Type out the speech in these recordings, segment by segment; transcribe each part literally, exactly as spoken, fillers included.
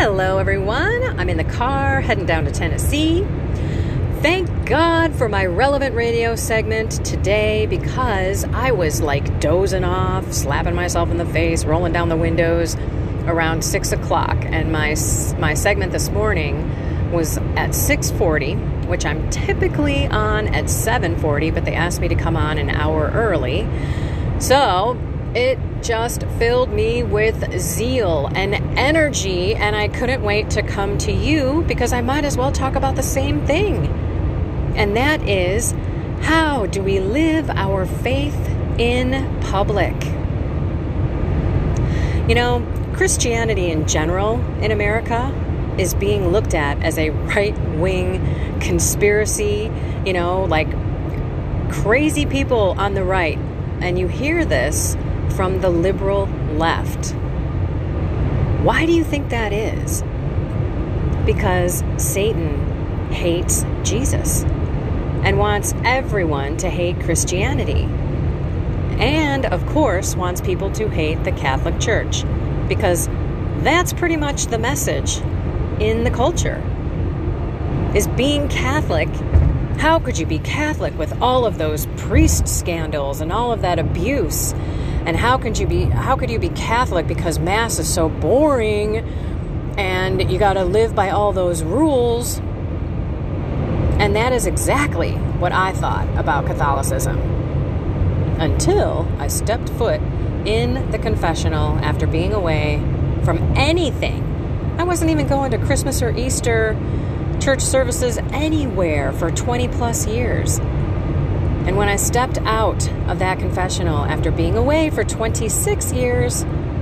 Hello everyone, I'm in the car heading down to Tennessee. Thank God for my relevant radio segment today, because I was like dozing off, slapping myself in the face, rolling down the windows around six o'clock. And my, my segment this morning was at six forty, which I'm typically on at seven forty, but they asked me to come on an hour early. So it just filled me with zeal and energy, and I couldn't wait to come to you because I might as well talk about the same thing. And that is, how do we live our faith in public? You know, Christianity in general in America is being looked at as a right-wing conspiracy, you know, like crazy people on the right. And you hear this from the liberal left. Why do you think that is? Because Satan hates Jesus and wants everyone to hate Christianity. And, of course, wants people to hate the Catholic Church, because that's pretty much the message in the culture, is being Catholic. How could you be Catholic with all of those priest scandals and all of that abuse? And how could you be how could you be Catholic because Mass is so boring and you got to live by all those rules? And that is exactly what I thought about Catholicism, until I stepped foot in the confessional after being away from anything. I wasn't even going to Christmas or Easter church services anywhere for twenty plus years. And when I stepped out of that confessional after being away for twenty-six years,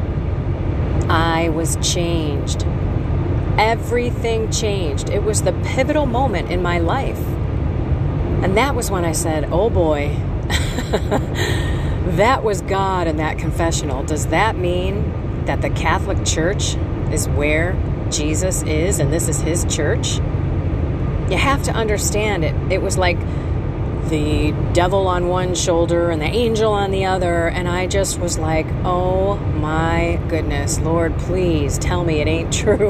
I was changed. Everything changed. It was the pivotal moment in my life. And that was when I said, oh boy, that was God in that confessional. Does that mean that the Catholic Church is where Jesus is and this is his church? You have to understand it. It was like the devil on one shoulder and the angel on the other, and I just was like, oh my goodness, Lord, please tell me it ain't true.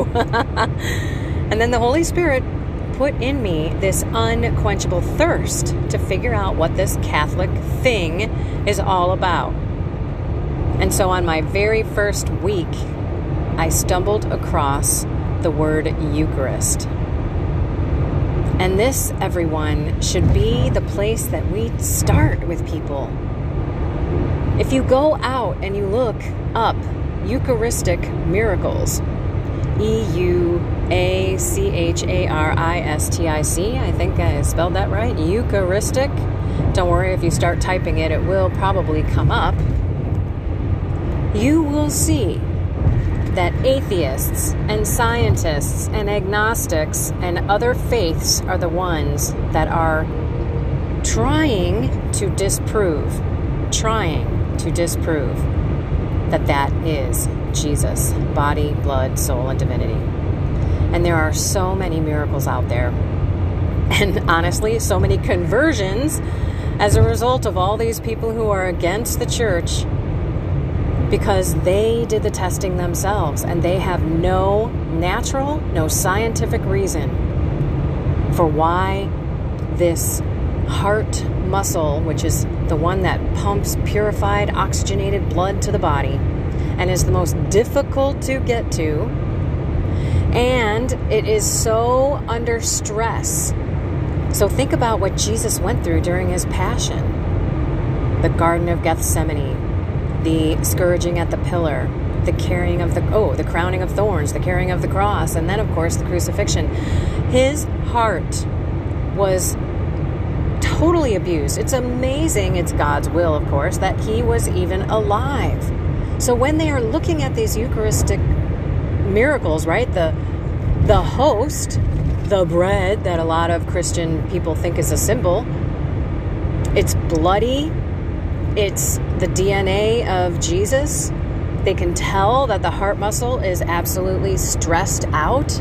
And then the Holy Spirit put in me this unquenchable thirst to figure out what this Catholic thing is all about. And so on my very first week, I stumbled across the word Eucharist. And this, everyone, should be the place that we start with people. If you go out and you look up Eucharistic miracles, E U A C H A R I S T I C, I think I spelled that right, Eucharistic. Don't worry, if you start typing it, it will probably come up. You will see that atheists and scientists and agnostics and other faiths are the ones that are trying to disprove, trying to disprove that that is Jesus, body, blood, soul, and divinity. And there are so many miracles out there. And honestly, so many conversions as a result of all these people who are against the church, because they did the testing themselves and they have no natural, no scientific reason for why this heart muscle, which is the one that pumps purified, oxygenated blood to the body and is the most difficult to get to, and it is so under stress. So think about what Jesus went through during his passion. The Garden of Gethsemane, the scourging at the pillar, the carrying of the, oh, the crowning of thorns, the carrying of the cross, and then, of course, the crucifixion. His heart was totally abused. It's amazing, it's God's will, of course, that he was even alive. So when they are looking at these Eucharistic miracles, right, the, the host, the bread that a lot of Christian people think is a symbol, it's bloody. It's the D N A of Jesus. They can tell that the heart muscle is absolutely stressed out.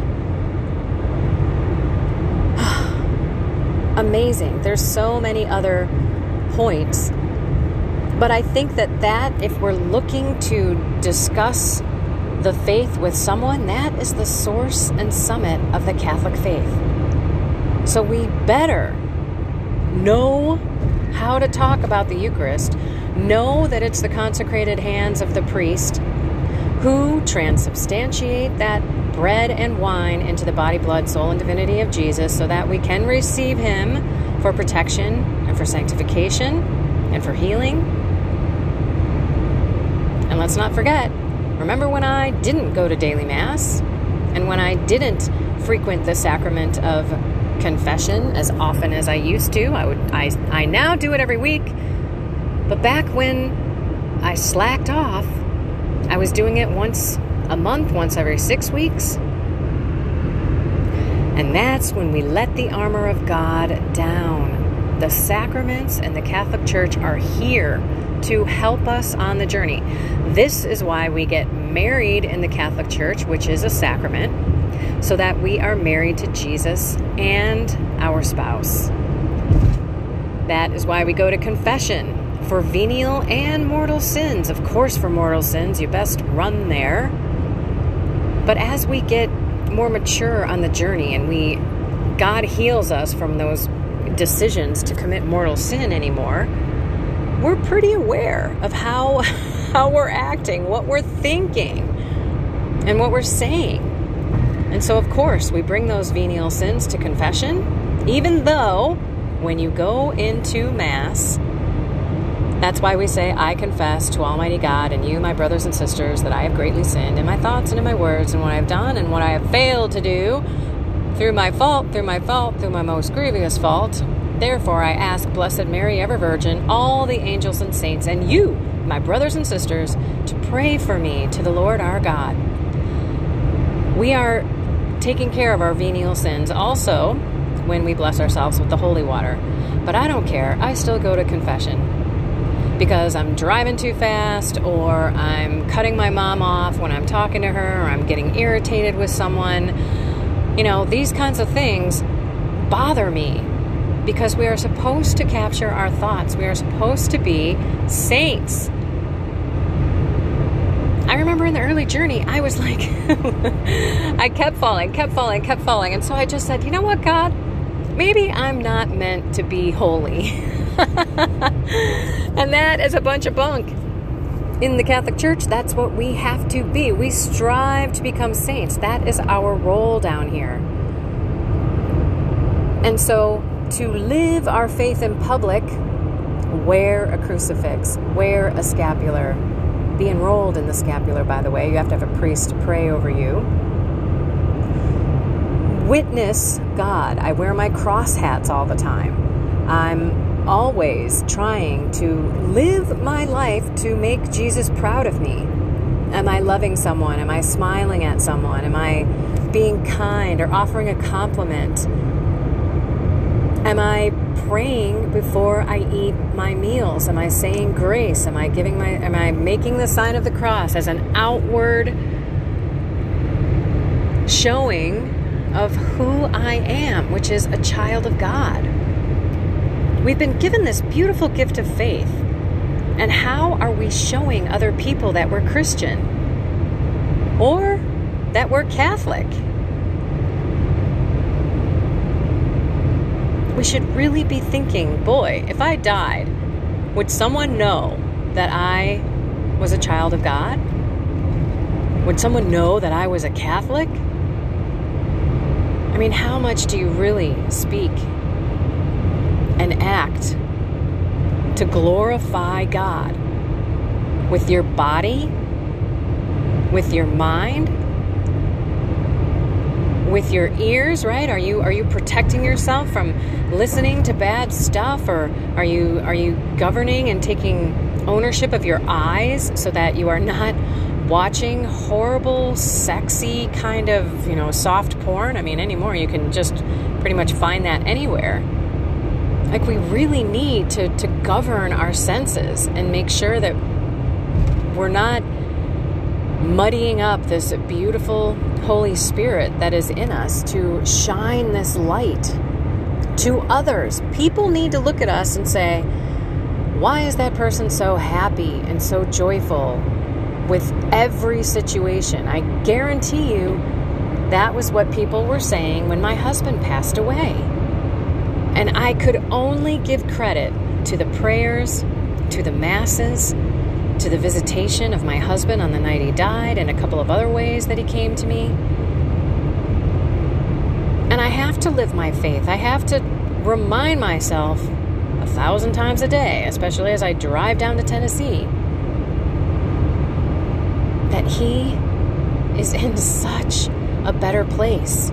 Amazing. There's so many other points. But I think that that, if we're looking to discuss the faith with someone, that is the source and summit of the Catholic faith. So we better know how to talk about the Eucharist, know that it's the consecrated hands of the priest who transubstantiate that bread and wine into the body, blood, soul, and divinity of Jesus so that we can receive him for protection and for sanctification and for healing. And let's not forget, remember when I didn't go to daily Mass and when I didn't frequent the sacrament of confession as often as I used to? I would I I now do it every week. But back when I slacked off, I was doing it once a month, once every six weeks. And that's when we let the armor of God down. The sacraments and the Catholic Church are here to help us on the journey. This is why we get married in the Catholic Church, which is a sacrament, so that we are married to Jesus and our spouse. That is why we go to confession for venial and mortal sins. Of course, for mortal sins, you best run there. But as we get more mature on the journey and we, God heals us from those decisions to commit mortal sin anymore, we're pretty aware of how, how we're acting, what we're thinking, and what we're saying. And so, of course, we bring those venial sins to confession, even though when you go into Mass, that's why we say, I confess to Almighty God and you, my brothers and sisters, that I have greatly sinned in my thoughts and in my words and what I have done and what I have failed to do through my fault, through my fault, through my most grievous fault. Therefore, I ask Blessed Mary, ever Virgin, all the angels and saints, and you, my brothers and sisters, to pray for me to the Lord our God. We are taking care of our venial sins also when we bless ourselves with the holy water. But I don't care. I still go to confession because I'm driving too fast, or I'm cutting my mom off when I'm talking to her, or I'm getting irritated with someone. You know, these kinds of things bother me because we are supposed to capture our thoughts. We are supposed to be saints. I remember in the early journey, I was like, I kept falling, kept falling, kept falling. And so I just said, you know what, God? Maybe I'm not meant to be holy. And that is a bunch of bunk. In the Catholic Church, that's what we have to be. We strive to become saints. That is our role down here. And so to live our faith in public, wear a crucifix, wear a scapular, be enrolled in the scapular, by the way. You have to have a priest to pray over you. Witness God. I wear my cross hats all the time. I'm always trying to live my life to make Jesus proud of me. Am I loving someone? Am I smiling at someone? Am I being kind or offering a compliment? Am I praying before I eat my meals? Am I saying grace? Am I giving my am I making the sign of the cross as an outward showing of who I am, which is a child of God? We've been given this beautiful gift of faith. And how are we showing other people that we're Christian or that we're Catholic? We should really be thinking, boy, if I died, would someone know that I was a child of God? Would someone know that I was a Catholic? I mean, how much do you really speak and act to glorify God with your body, with your mind, with your ears, right? Are you are you protecting yourself from listening to bad stuff, or are you are you governing and taking ownership of your eyes so that you are not watching horrible, sexy kind of, you know, soft porn? I mean, anymore you can just pretty much find that anywhere. Like, we really need to, to govern our senses and make sure that we're not muddying up this beautiful Holy Spirit that is in us to shine this light to others. People need to look at us and say, why is that person so happy and so joyful? with every situation. I guarantee you that was what people were saying when my husband passed away. And I could only give credit to the prayers, to the masses, to the visitation of my husband on the night he died, and a couple of other ways that he came to me. And I have to live my faith. I have to remind myself a thousand times a day, especially as I drive down to Tennessee, that he is in such a better place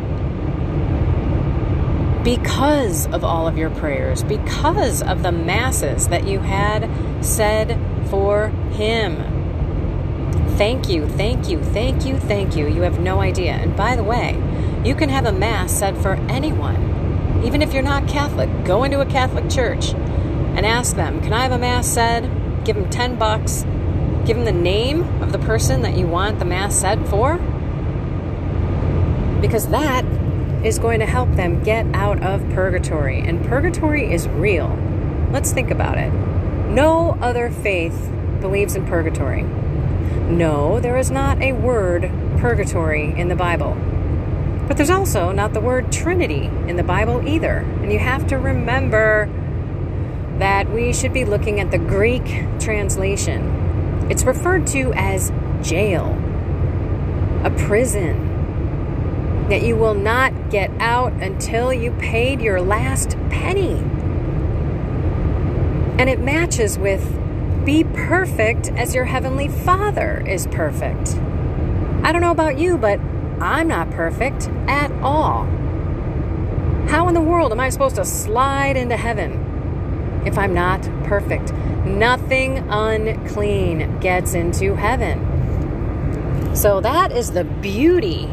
because of all of your prayers, because of the masses that you had said for him. Thank you, thank you, thank you, thank you. You have no idea. And by the way, you can have a mass said for anyone, even if you're not Catholic. Go into a Catholic church and ask them, can I have a mass said? Give them ten bucks. Give them the name of the person that you want the mass said for, because that is going to help them get out of purgatory. And purgatory is real. Let's think about it. No other faith believes in purgatory. No, there is not a word purgatory in the Bible. But there's also not the word Trinity in the Bible either. And you have to remember that we should be looking at the Greek translation. It's referred to as jail, a prison, that you will not get out until you paid your last penny. And it matches with, be perfect as your heavenly Father is perfect. I don't know about you, but I'm not perfect at all. How in the world am I supposed to slide into heaven if I'm not perfect? Nothing unclean gets into heaven. So that is the beauty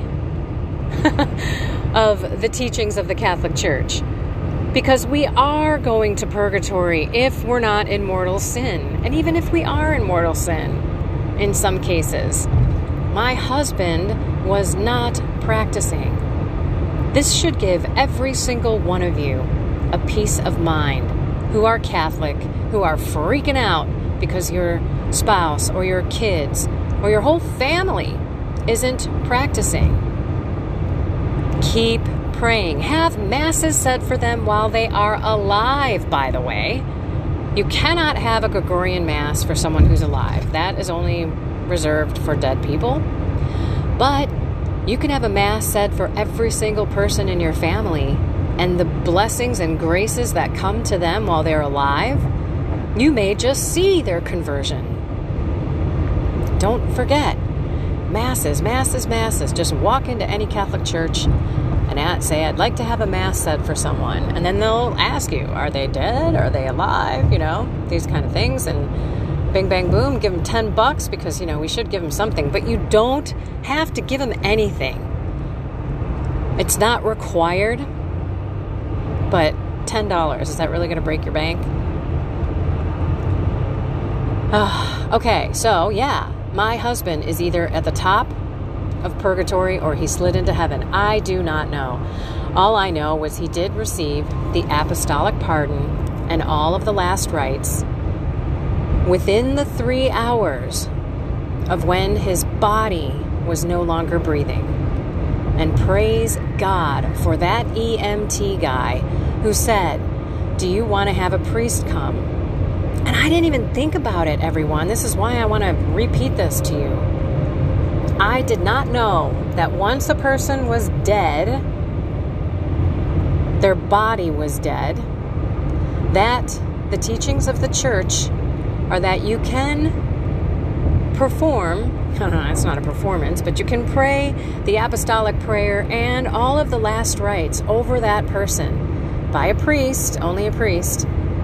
of the teachings of the Catholic Church, because we are going to purgatory if we're not in mortal sin. And even if we are in mortal sin, in some cases, my husband was not practicing. This should give every single one of you a peace of mind who are Catholic, who are freaking out because your spouse or your kids or your whole family isn't practicing. Keep praying. Have masses said for them while they are alive, by the way. You cannot have a Gregorian Mass for someone who's alive. That is only reserved for dead people. But you can have a Mass said for every single person in your family, and the blessings and graces that come to them while they're alive, you may just see their conversion. Don't forget, masses, masses, masses. Just walk into any Catholic church and say, I'd like to have a Mass said for someone. And then they'll ask you, are they dead? Are they alive? You know, these kind of things. And bing, bang, boom, give them ten bucks because, you know, we should give them something. But you don't have to give them anything. It's not required. But ten dollars, is that really going to break your bank? Uh, okay, so yeah, my husband is either at the top of purgatory or he slid into heaven. I do not know. All I know was he did receive the apostolic pardon and all of the last rites within the three hours of when his body was no longer breathing. And praise God for that E M T guy who said, do you want to have a priest come? And I didn't even think about it, everyone. This is why I want to repeat this to you. I did not know that once a person was dead, their body was dead, that the teachings of the church are that you can perform, it's not a performance, but you can pray the apostolic prayer and all of the last rites over that person by a priest, only a priest,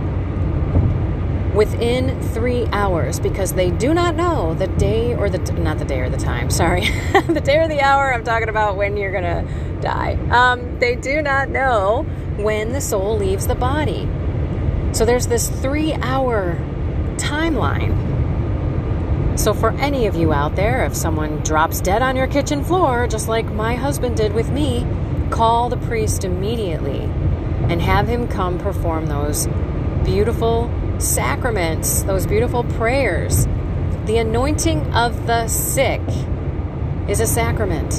within three hours, because they do not know the day or the, not the day or the time, sorry, the day or the hour, I'm talking about when you're going to die. Um, they do not know when the soul leaves the body. So there's this three-hour timeline. So for any of you out there, if someone drops dead on your kitchen floor, just like my husband did with me, call the priest immediately and have him come perform those beautiful sacraments, those beautiful prayers The anointing of the sick is a sacrament.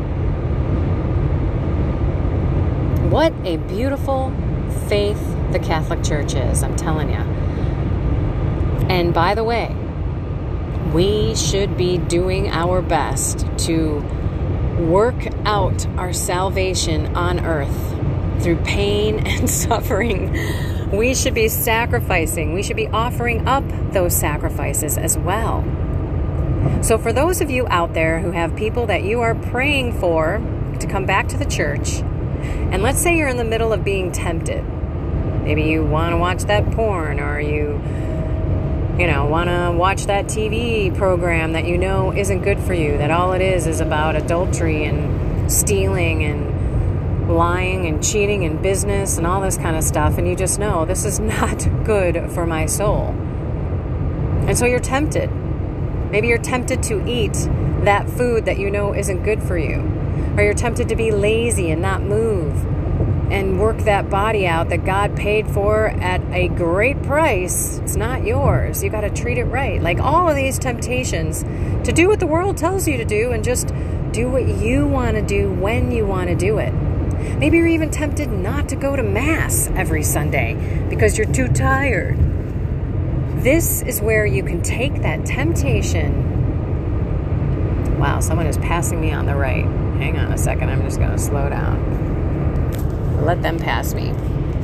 What a beautiful faith the Catholic Church is, I'm telling you. And by the way, we should be doing our best to work out our salvation on earth through pain and suffering. We should be sacrificing. We should be offering up those sacrifices as well. So for those of you out there who have people that you are praying for to come back to the church, and let's say you're in the middle of being tempted. Maybe you want to watch that porn, or you, you know, want to watch that T V program that you know isn't good for you, that all it is is about adultery and stealing and lying and cheating in business and all this kind of stuff, and you just know this is not good for my soul. And so you're tempted. Maybe you're tempted to eat that food that you know isn't good for you. Or you're tempted to be lazy and not move and work that body out that God paid for at a great price. It's not yours. You got to treat it right. Like all of these temptations to do what the world tells you to do and just do what you want to do when you want to do it. Maybe you're even tempted not to go to Mass every Sunday because you're too tired. This is where you can take that temptation. Wow, someone is passing me on the right. Hang on a second, I'm just going to slow down. Let them pass me.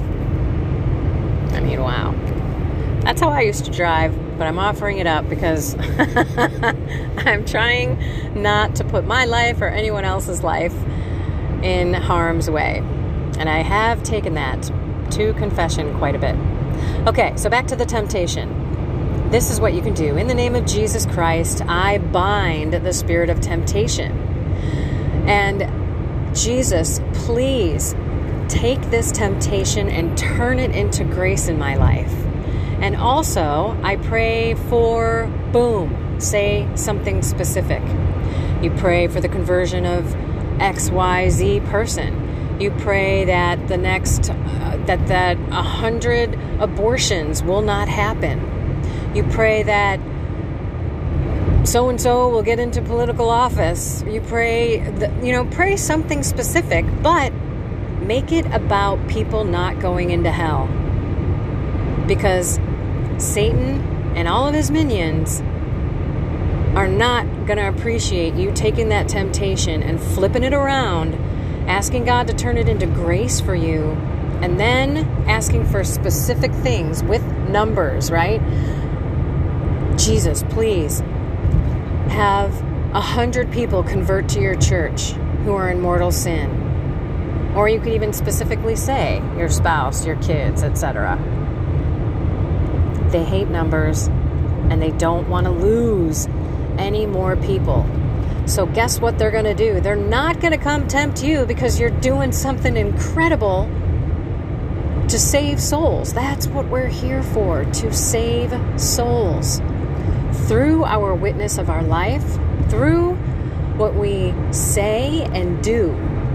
I mean, wow. That's how I used to drive, but I'm offering it up because I'm trying not to put my life or anyone else's life in harm's way. And I have taken that to confession quite a bit. Okay, so back to the temptation. This is what you can do. In the name of Jesus Christ, I bind the spirit of temptation. And Jesus, please take this temptation and turn it into grace in my life. And also, I pray for, boom, say something specific. You pray for the conversion of X Y Z person. You pray that the next, uh, that that a hundred abortions will not happen. You pray that so-and-so will get into political office. You pray, that, you know, pray something specific, but make it about people not going into hell. Because Satan and all of his minions are not going to appreciate you taking that temptation and flipping it around, asking God to turn it into grace for you, and then asking for specific things with numbers, right? Jesus, please have a hundred people convert to your church who are in mortal sin. Or you could even specifically say your spouse, your kids, et cetera. They hate numbers and they don't want to lose any more people. So guess what they're going to do? They're not going to come tempt you because you're doing something incredible to save souls. That's what we're here for, to save souls. Through our witness of our life, through what we say and do.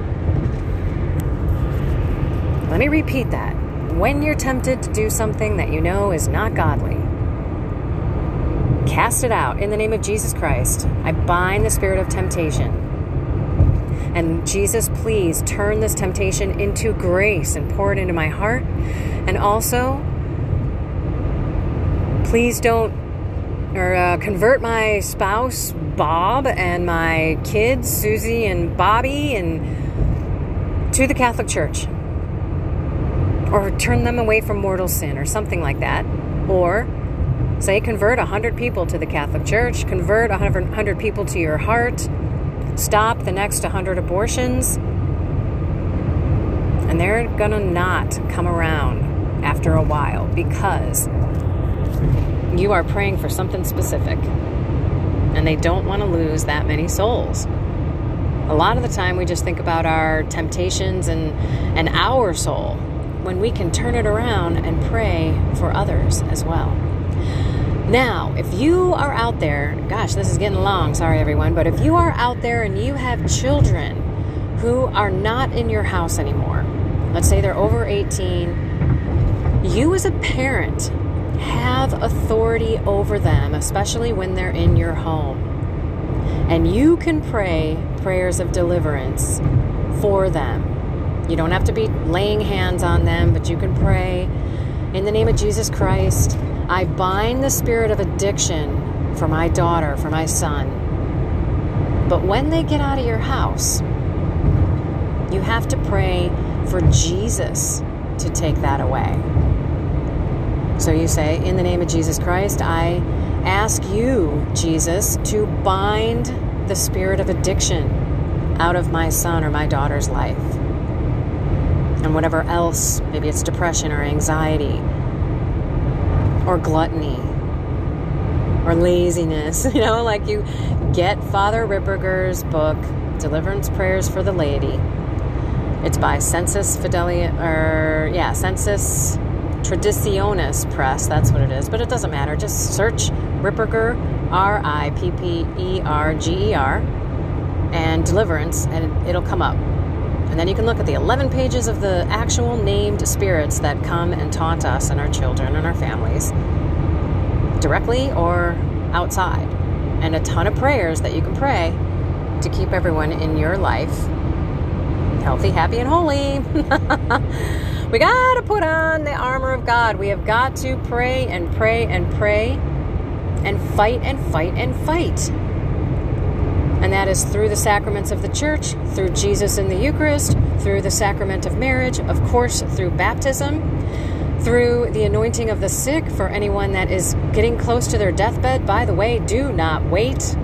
Let me repeat that. When you're tempted to do something that you know is not godly, cast it out in the name of Jesus Christ. I bind the spirit of temptation. And Jesus, please turn this temptation into grace and pour it into my heart. And also, please don't or uh, convert my spouse, Bob, and my kids, Susie and Bobby, and to the Catholic Church. Or turn them away from mortal sin or something like that. Or say convert one hundred people to the Catholic Church, convert one hundred people to your heart, stop the next one hundred abortions, and they're going to not come around after a while because you are praying for something specific and they don't want to lose that many souls. A lot of the time we just think about our temptations and, and our soul when we can turn it around and pray for others as well. Now, if you are out there, gosh, this is getting long, sorry everyone, but if you are out there and you have children who are not in your house anymore, let's say they're over eighteen, you as a parent have authority over them, especially when they're in your home. And you can pray prayers of deliverance for them. You don't have to be laying hands on them, but you can pray, in the name of Jesus Christ, I bind the spirit of addiction for my daughter, for my son. But when they get out of your house, you have to pray for Jesus to take that away. So you say, in the name of Jesus Christ, I ask you, Jesus, to bind the spirit of addiction out of my son or my daughter's life. And whatever else, maybe it's depression or anxiety or gluttony or laziness, you know, like you get Father Ripperger's book, Deliverance Prayers for the Laity. It's by Sensus Fidelia, or yeah, Sensus Traditionis Press, that's what it is, but it doesn't matter. Just search Ripperger, R I P P E R G E R, and Deliverance, and it, it'll come up. And then you can look at the eleven pages of the actual named spirits that come and taunt us and our children and our families, directly or outside. And a ton of prayers that you can pray to keep everyone in your life healthy, happy, and holy. We got to put on the armor of God. We have got to pray and pray and pray and fight and fight and fight. And that is through the sacraments of the church, through Jesus in the Eucharist, through the sacrament of marriage, of course, through baptism, through the anointing of the sick for anyone that is getting close to their deathbed. By the way, do not wait.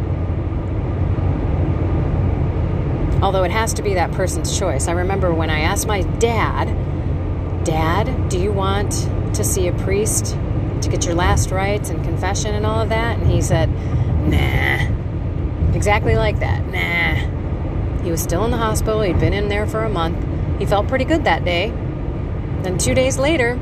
Although it has to be that person's choice. I remember when I asked my dad, Dad, do you want to see a priest to get your last rites and confession and all of that? And he said, nah. Exactly like that. Nah. He was still in the hospital. He'd been in there for a month. He felt pretty good that day. Then two days later,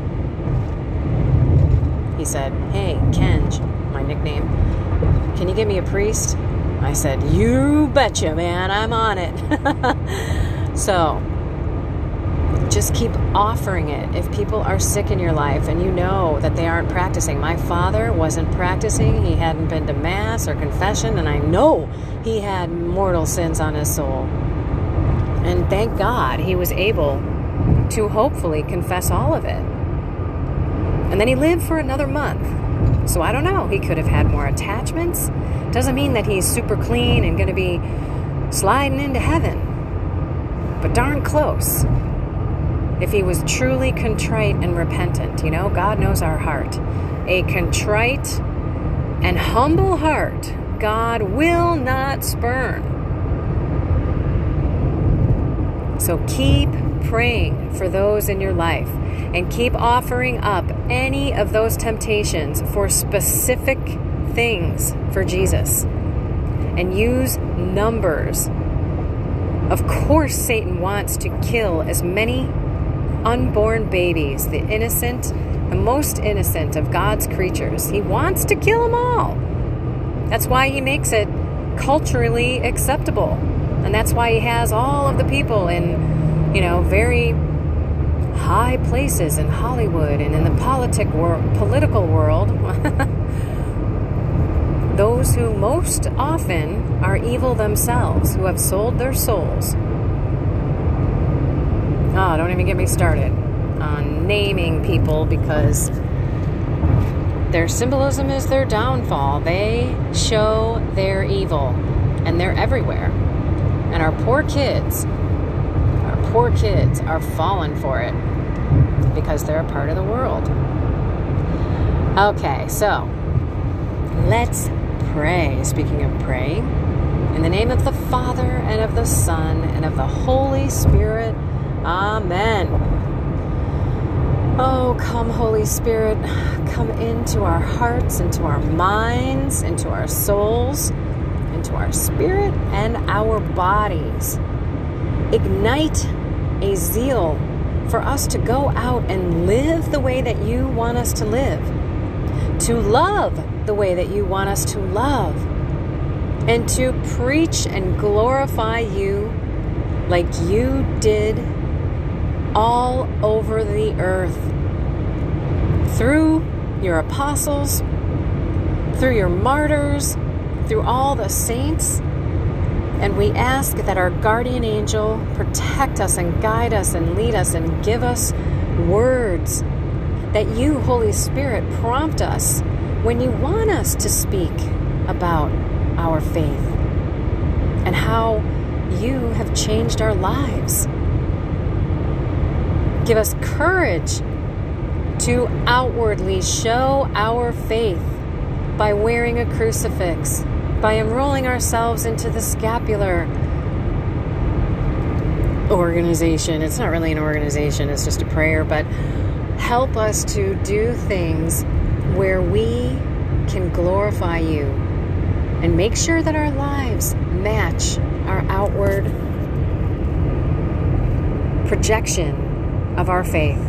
he said, hey, Kenj, my nickname, can you give me a priest? I said, you betcha, man, I'm on it. So, just keep offering it. If people are sick in your life and you know that they aren't practicing. My father wasn't practicing. He hadn't been to Mass or confession, and I know he had mortal sins on his soul. And thank God he was able to hopefully confess all of it. And then he lived for another month. So I don't know. He could have had more attachments. Doesn't mean that he's super clean and going to be sliding into heaven. But darn close. If he was truly contrite and repentant, you know, God knows our heart. A contrite and humble heart, God will not spurn. So keep praying for those in your life and keep offering up any of those temptations for specific things for Jesus. And use numbers. Of course, Satan wants to kill as many unborn babies, the innocent, the most innocent of God's creatures. He wants to kill them all. That's why he makes it culturally acceptable. And that's why he has all of the people in, you know, very high places in Hollywood and in the politic wor- political world. Those who most often are evil themselves, who have sold their souls. Oh, don't even get me started on naming people, because their symbolism is their downfall. They show their evil, and they're everywhere. And our poor kids, our poor kids are falling for it because they're a part of the world. Okay, so let's pray. Speaking of praying, in the name of the Father and of the Son and of the Holy Spirit, Amen. Oh, come, Holy Spirit, come into our hearts, into our minds, into our souls, into our spirit and our bodies. Ignite a zeal for us to go out and live the way that you want us to live, to love the way that you want us to love, and to preach and glorify you like you did all over the earth through your apostles, through your martyrs, through all the saints. And we ask that our guardian angel protect us and guide us and lead us and give us words, that you, Holy Spirit, prompt us when you want us to speak about our faith and how you have changed our lives. Give us courage to outwardly show our faith by wearing a crucifix, by enrolling ourselves into the scapular organization. It's not really an organization, it's just a prayer, but help us to do things where we can glorify you and make sure that our lives match our outward projection of our faith.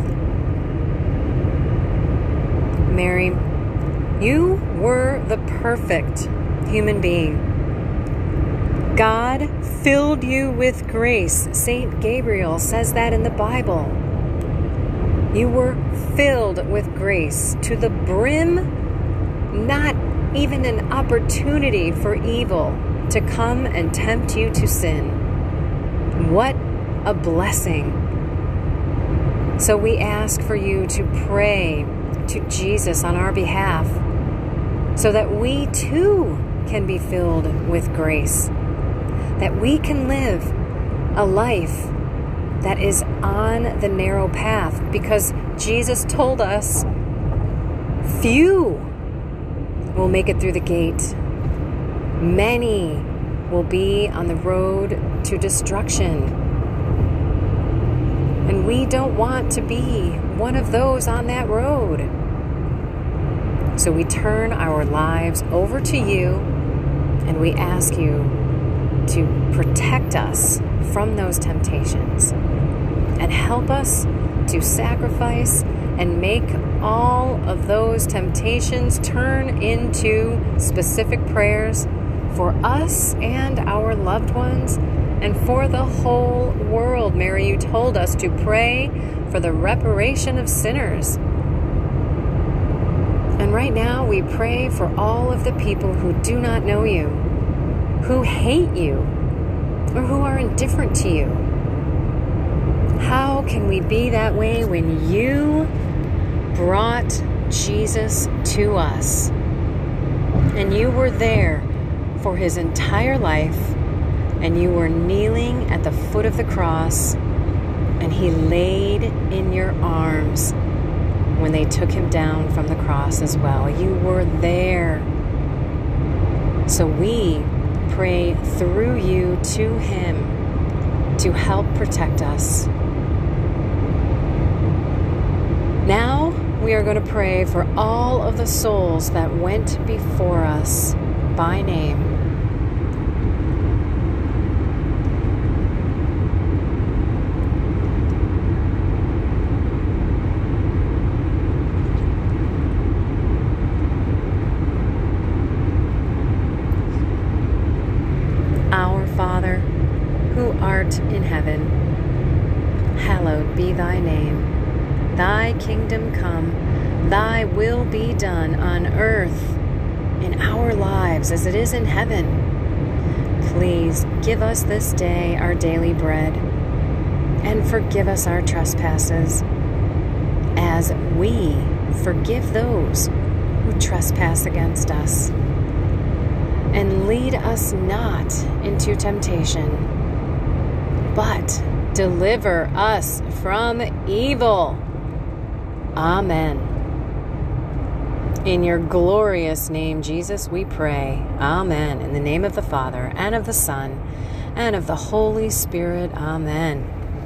Mary, you were the perfect human being. God filled you with grace. Saint Gabriel says that in the Bible. You were filled with grace to the brim, not even an opportunity for evil to come and tempt you to sin. What a blessing. So we ask for you to pray to Jesus on our behalf so that we too can be filled with grace, that we can live a life that is on the narrow path, because Jesus told us few will make it through the gate. Many will be on the road to destruction. And we don't want to be one of those on that road. So we turn our lives over to you and we ask you to protect us from those temptations and help us to sacrifice and make all of those temptations turn into specific prayers for us and our loved ones and for the whole world. Mary, you told us to pray for the reparation of sinners. And right now we pray for all of the people who do not know you, who hate you, or who are indifferent to you. How can we be that way when you brought Jesus to us and you were there for his entire life and you were kneeling at the foot of the cross and he laid in your arms when they took him down from the cross as well? You were there. So we pray through you to him to help protect us. Now we are going to pray for all of the souls that went before us by name. Our Father, who art in heaven, hallowed be thy name. Thy kingdom come, thy will be done on earth, in our lives as it is in heaven. Please give us this day our daily bread, and forgive us our trespasses, as we forgive those who trespass against us. And lead us not into temptation, but deliver us from evil. Amen. In your glorious name, Jesus, we pray. Amen. In the name of the Father, and of the Son, and of the Holy Spirit. Amen.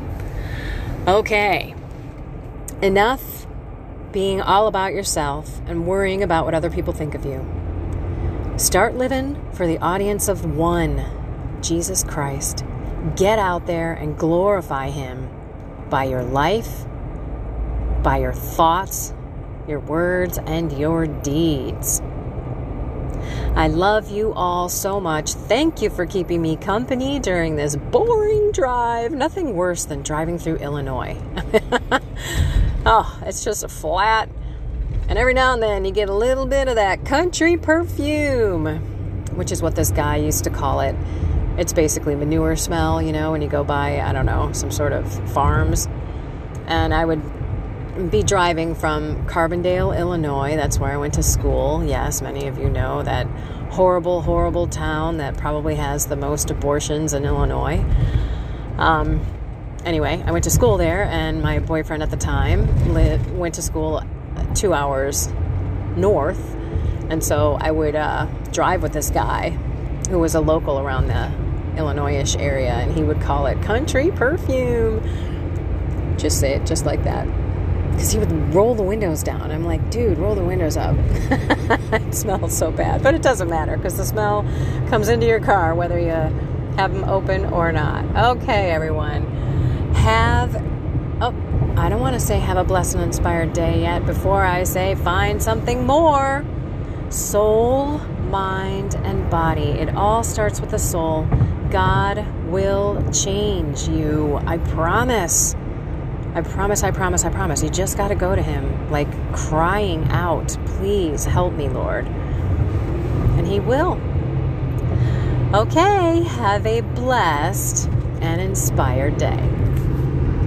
Okay. Enough being all about yourself and worrying about what other people think of you. Start living for the audience of one, Jesus Christ. Get out there and glorify him by your life, by your thoughts, your words, and your deeds. I love you all so much. Thank you for keeping me company during this boring drive. Nothing worse than driving through Illinois. Oh, it's just a flat, And every now and then you get a little bit of that country perfume, which is what this guy used to call it. It's basically manure smell, you know, when you go by, I don't know, some sort of farms. And I would be driving from Carbondale, Illinois. That's where I went to school. Yes, many of you know that horrible, horrible town that probably has the most abortions in Illinois. Um, anyway, I went to school there, and my boyfriend at the time lived, went to school two hours north. And so I would uh, drive with this guy who was a local around the Illinois-ish area, and he would call it country perfume. Just say it just like that. Because he would roll the windows down. I'm like, dude, roll the windows up. It smells so bad. But it doesn't matter, because the smell comes into your car whether you have them open or not. Okay, everyone. Have, oh, I don't want to say have a blessed and inspired day yet before I say find something more. Soul, mind, and body. It all starts with the soul. God will change you. I promise. I promise, I promise, I promise. You just got to go to him, like crying out, please help me, Lord. And he will. Okay, have a blessed and inspired day.